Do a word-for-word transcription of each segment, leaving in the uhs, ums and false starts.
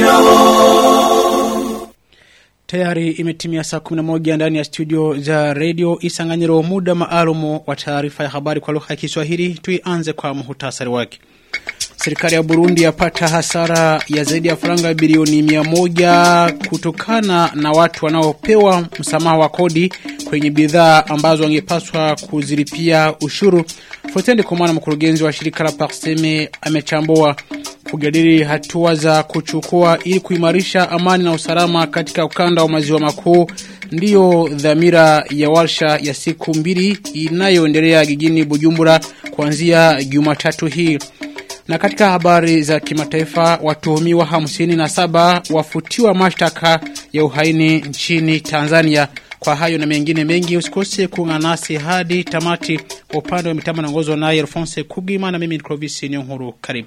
Tayari imetimia saa kumi na moja ndani ya studio za Radio Isanganiro, muda maalumu wa taarifa ya habari kwa lugha ya Kiswahili. Tuianze kwa muhtasari wake. Serikali ya Burundi yapata hasara ya zaidi ya faranga bilioni mia moja kutokana na watu wanaopewa msamaha wa kodi kwenye bidhaa ambazo wangepaswa kuzilipia ushuru. Fotende Komana, mkurugenzi wa shirika la Parseme, amechambua kujadili hatua za kuchukua ili kuimarisha amani na usalama katika ukanda wa maziwa makuu. Ndiyo dhamira ya warsha ya siku mbili inayoendelea jijini Bujumbura kuanzia Jumatatu hii. Na katika habari za kimataifa, watuhumiwa hamsini na saba wafutiwa mashtaka ya uhaini nchini Tanzania. Kwa hayo na mengine mengi, usikose kuungana nasi hadi tamati. Upande wa mitambo naongozwa na Alphonse Kugima na mimi ni Clovis Nyonguru. Karibu.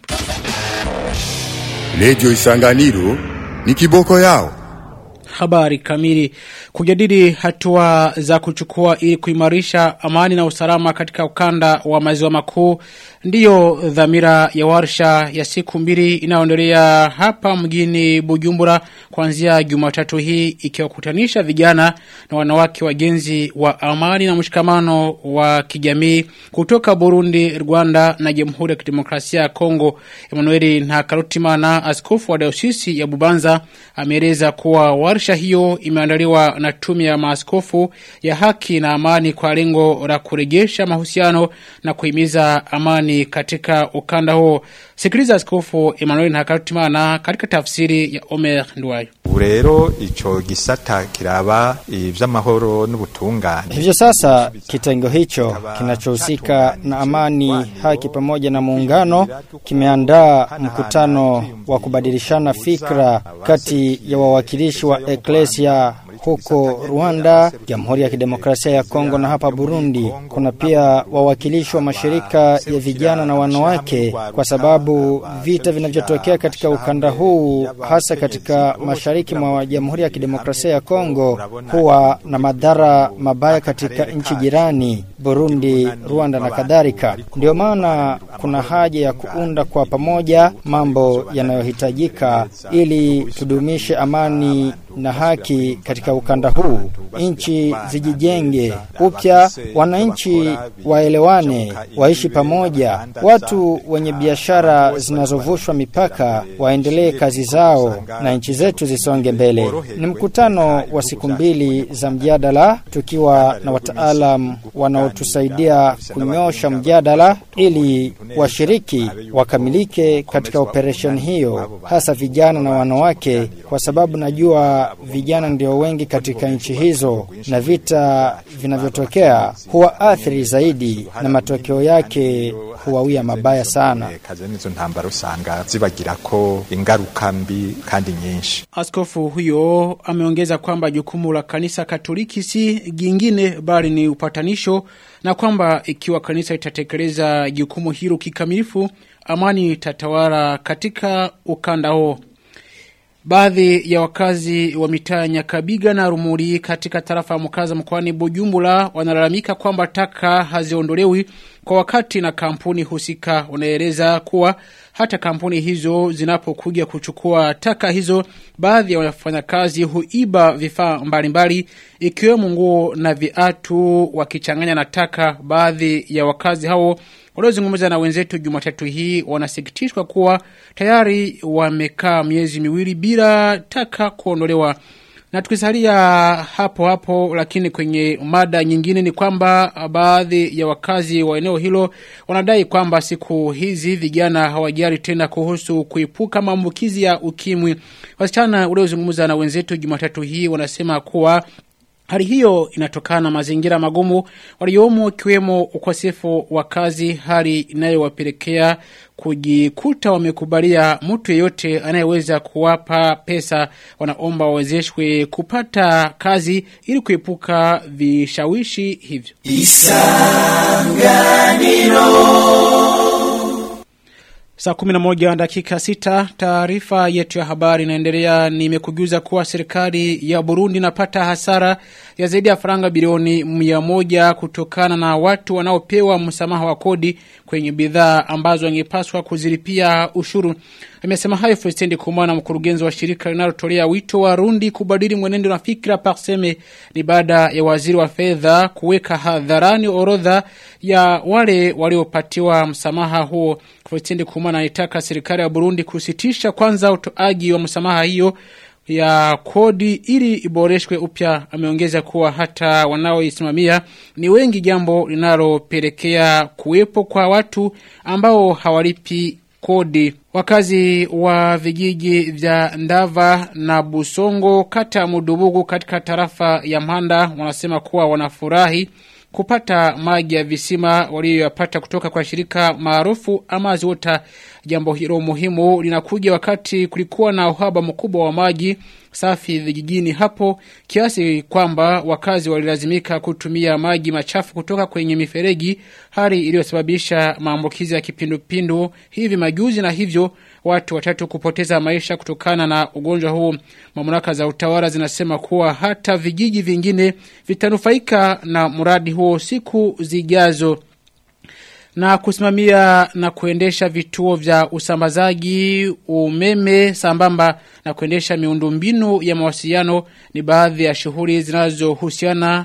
Radio Isanganiro ni kiboko yao. Habari kamili. Kujadili hatua za kuchukua ili kuimarisha amani na usalama katika ukanda wa maziwa makuu ndiyo dhamira ya warsha ya siku mbili inayoendelea hapa mjini Bujumbura kuanzia Jumatatu hii, ikiwakutanisha vijana na wanawake wagenzi wa amani na mshikamano wa kijamii kutoka Burundi, Rwanda na Jamhuri ya Kidemokrasia ya Kongo. Emmanuel Ntakarutimana, askofu wa Dayosisi ya Bubanza, ameeleza kuwa warsha hiyo imeandaliwa na tume ya maaskofu ya haki na amani kwa lengo la kurejesha mahusiano na kuhimiza amani katika ukanda huo. Sikiliza askofu Emmanuel Ntakarutimana katika tafsiri ya Omer Nduwayo. Urero icho gisata kiraba ivy'amahoro n'ubutungane. Hivyo sasa kitengo hicho kinachohusika na amani, haki pamoja na muungano kimeandaa mkutano wa kubadilishana fikra kati ya wawakilishi wa Eklesia huko Rwanda, Jamhuri ya Kidemokrasia ya Kongo na hapa Burundi. Kuna pia wawakilishi wa mashirika ya vijana na wanawake, kwa sababu vita vinavyotokea katika ukanda huu, hasa katika mashariki mwa Jamhuri ya Kidemokrasia ya Kongo, huwa na madhara mabaya katika nchi jirani, Burundi, Rwanda na kadhalika. Ndio maana kuna haja ya kuunda kwa pamoja mambo yanayohitajika ili tudumishe amani na haki katika ukanda huu. Nchi zijijenge upya, wananchi waelewane, waishi pamoja, watu wenye biashara zinazovushwa mipaka waendelee kazi zao na nchi zetu zisonge mbele. Ni mkutano wa siku mbili za mjadala, tukiwa na wataalam wanaotusaidia kunyosha mjadala ili washiriki wakamilike katika operation hiyo, hasa vijana na wanawake, kwa sababu najua vijana ndio wengi katika nchi hizo na vita vinavyotokea huwa athiri zaidi na matokeo yake huwawia mabaya sana. Askofu huyo ameongeza kwamba jukumu la kanisa Katoliki si jingine bali ni upatanisho, na kwamba ikiwa kanisa itatekeleza jukumu hilo kikamilifu, amani itatawala katika ukanda huo. Baadhi ya wakazi wa mitaa Nyakabiga na Rumuri katika tarafa ya Mukaza mkoani Bujumbura wanalalamika kwamba taka haziondolewi kwa wakati na kampuni husika. Wanaeleza kuwa hata kampuni hizo zinapokuja kuchukua taka hizo, baadhi ya wafanyakazi huiba vifaa mbalimbali ikiwemo nguo na viatu wakichanganya na taka. Baadhi ya wakazi hao waliozungumza na wenzetu Jumatatu hii wanasikitishwa kuwa tayari wamekaa miezi miwili bila taka kuondolewa. Na tukisalia hapo hapo, lakini kwenye mada nyingine, ni kwamba baadhi ya wakazi wa eneo hilo wanadai kwamba siku hizi vijana hawajali tena kuhusu kuepuka maambukizi ya ukimwi. Wasichana waliozungumza na wenzetu Jumatatu hii wanasema kuwa hali hiyo inatokana na mazingira magumu waliomo, kiwemo ukosefu wa kazi, hali inayowapelekea kujikuta wamekubalia mtu yeyote anayeweza kuwapa pesa. Wanaomba wawezeshwe kupata kazi ili kuepuka vishawishi hivyo. Isanganiro. Saa kumi na moja dakika sita, taarifa yetu ya habari inaendelea. Nimekujuza kuwa serikali ya Burundi inapata hasara ya zaidi ya faranga bilioni mia moja kutokana na watu wanaopewa msamaha wa kodi kwenye bidhaa ambazo wangepaswa kuzilipia ushuru. Amesema hayo Felicien Kumana, mkurugenzi wa shirika linalotolea wito wa Warundi kubadili mwenendo na fikra Parseme, ni baada ya waziri wa fedha kuweka hadharani orodha ya wale waliopatiwa msamaha huo. Felicien Kumana anataka serikali ya Burundi kusitisha kwanza utoaji wa msamaha hiyo ya kodi ili iboreshwe upya. Ameongeza kuwa hata wanaoisimamia ni wengi, jambo linalopelekea kuwepo kwa watu ambao hawalipi kodi. Wakazi wa vijiji vya Ndava na Busongo kata Mudubugu katika tarafa ya Mpanda wanasema kuwa wanafurahi kupata maji ya visima waliyopata kutoka kwa shirika maarufu Amazi Water. Jambo hilo muhimu linakuja wakati kulikuwa na uhaba mkubwa wa maji safi vijijini hapo, kiasi kwamba wakazi walilazimika kutumia maji machafu kutoka kwenye mifereji, hali iliyosababisha maambukizi ya kipindupindu hivi majuzi, na hivyo watu watatu kupoteza maisha kutokana na ugonjwa huu. Mamlaka za utawala zinasema kuwa hata vijiji vingine vitanufaika na mradi huo siku zijazo. Na kusimamia na kuendesha vituo vya usambazaji umeme sambamba na kuendesha miundombinu ya mawasiliano ni baadhi ya shughuli zinazohusiana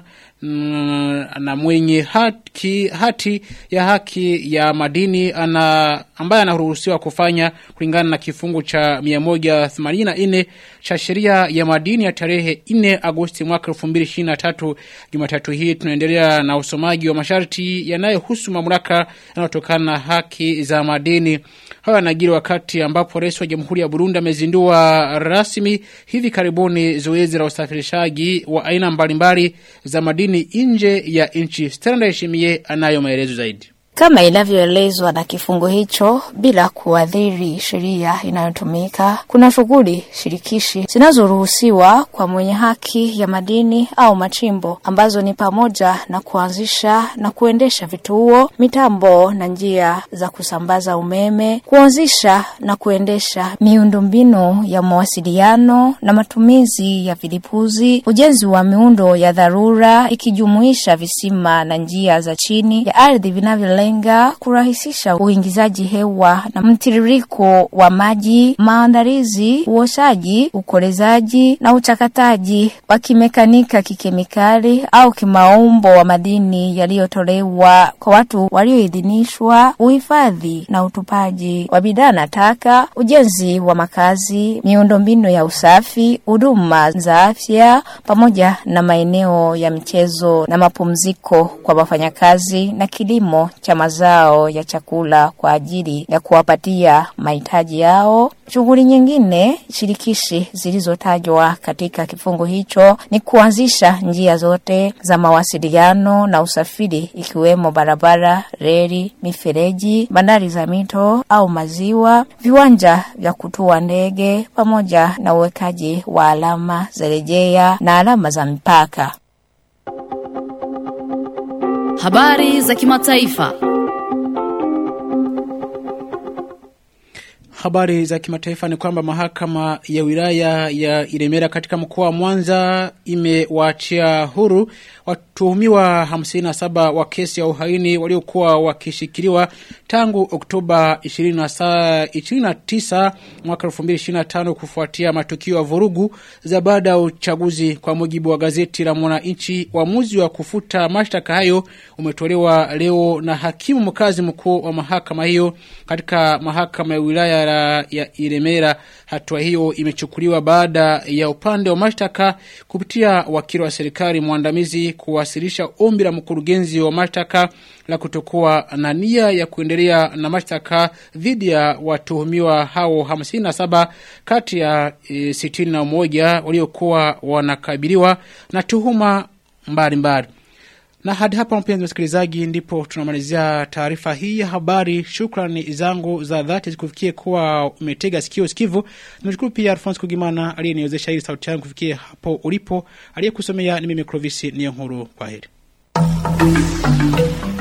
na mwenye haki, hati ya haki ya madini ana ambaye anaruhusiwa kufanya kulingana na kifungu cha mia moja themanini na nne cha sheria ya madini ya tarehe nne Agosti mwaka elfu mbili ishirini na tatu. Jumatatu hii tunaendelea na usomaji wa masharti yanayohusu mamlaka yanayotokana na haki za madini. Haya yanajiri wakati ambapo Rais wa Jamhuri ya Burundi amezindua rasmi hivi karibuni zoezi la usafirishaji wa aina mbalimbali za madini nje ya nchi. Stella Ndayishimiye anayo maelezo zaidi. Kama inavyoelezwa na kifungu hicho, bila kuadhiri sheria inayotumika, kuna shughuli shirikishi zinazoruhusiwa kwa mwenye haki ya madini au machimbo, ambazo ni pamoja na kuanzisha na kuendesha vituo, mitambo na njia za kusambaza umeme, kuanzisha na kuendesha miundombinu ya mawasiliano na matumizi ya vilipuzi, ujenzi wa miundo ya dharura ikijumuisha visima na njia za chini ya ardhi vinavyo kurahisisha uingizaji hewa na mtiririko wa maji, maandalizi, uoshaji, ukolezaji na uchakataji wa kimekanika, kikemikali au kimaumbo wa madini yaliyotolewa kwa watu walioidhinishwa, uhifadhi na utupaji wa bidhaa na taka, ujenzi wa makazi, miundombinu ya usafi, huduma za afya, pamoja na maeneo ya michezo na mapumziko kwa wafanyakazi, na kilimo cha mazao ya chakula kwa ajili ya kuwapatia mahitaji yao. Shughuli nyingine shirikishi zilizotajwa katika kifungu hicho ni kuanzisha njia zote za mawasiliano na usafiri, ikiwemo barabara, reli, mifereji, bandari za mito au maziwa, viwanja vya kutua ndege, pamoja na uwekaji wa alama za rejea na alama za mipaka. Habari za kimataifa. Habari za kimataifa ni kwamba mahakama ya wilaya ya Iremera katika mkoa wa Mwanza imewaachia huru watuhumiwa hamsini na saba wa kesi ya uhaini waliokuwa wakishikiliwa tangu Oktoba ishirini na tisa mwaka elfu mbili ishirini na tano kufuatia matukio ya vurugu za baada ya uchaguzi. Kwa mujibu wa gazeti la Mwananchi, uamuzi wa kufuta mashtaka hayo umetolewa leo na hakimu mkazi mkuu wa mahakama hiyo katika mahakama ya wilaya ya Iremera. Hatua hiyo imechukuliwa baada ya upande wa mashtaka kupitia wakili wa serikali mwandamizi kuwasilisha ombi la mkurugenzi wa mashtaka la kutokuwa na nia ya kuendelea na mashtaka dhidi ya watuhumiwa hao hamsini na saba kati ya e, sitini na moja waliokuwa wanakabiliwa na tuhuma mbalimbali. Na hadi hapa mpenzi msikilizaji, ndipo tunamalizia taarifa hii ya habari. Shukrani zangu za dhati zikufikie kuwa umetega sikio sikivu. Nashukuru pia Alphonse Kugimana aliyeniwezesha hii sauti yangu kufikia hapo ulipo. Aliyekusomea ni mimi Clovis Niyonkuru. Kwaheri.